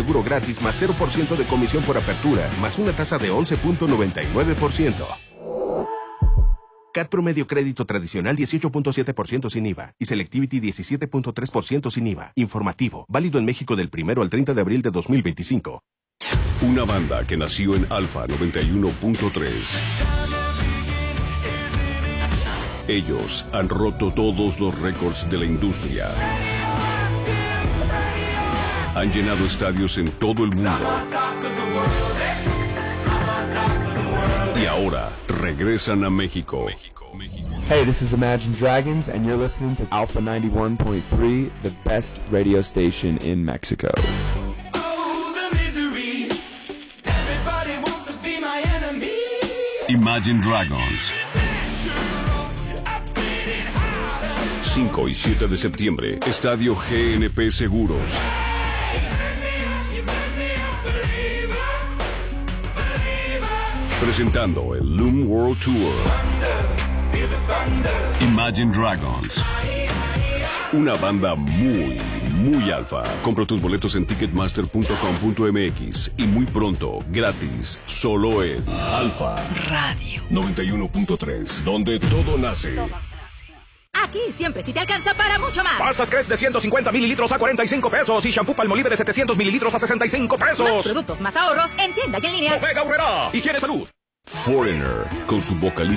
seguro gratis más 0% de comisión por apertura, más una tasa de 11.99%. CAT promedio crédito tradicional 18.7% sin IVA y Selectivity 17.3% sin IVA. Informativo, válido en México del 1 al 30 de abril de 2025. Una banda que nació en Alfa 91.3. Ellos han roto todos los récords de la industria. Han llenado estadios en todo el mundo. Y ahora regresan a México. Hey, this is Imagine Dragons, and you're listening to Alpha 91.3, the best radio station in Mexico. Imagine Dragons. 5 y 7 de septiembre, Estadio GNP Seguros. Presentando el Loom World Tour. Imagine Dragons. Una banda muy alfa. Compra tus boletos en ticketmaster.com.mx y muy pronto, gratis, solo en Alfa Radio 91.3, donde todo nace. Aquí siempre sí te alcanza para mucho más. Pasta Crest de 150 mililitros a 45 pesos y shampoo Palmolive de 700 mililitros a 65 pesos. Más productos, más ahorros en tienda y en línea. Omega Urrera. Higiene Salud. Foreigner, con su vocalista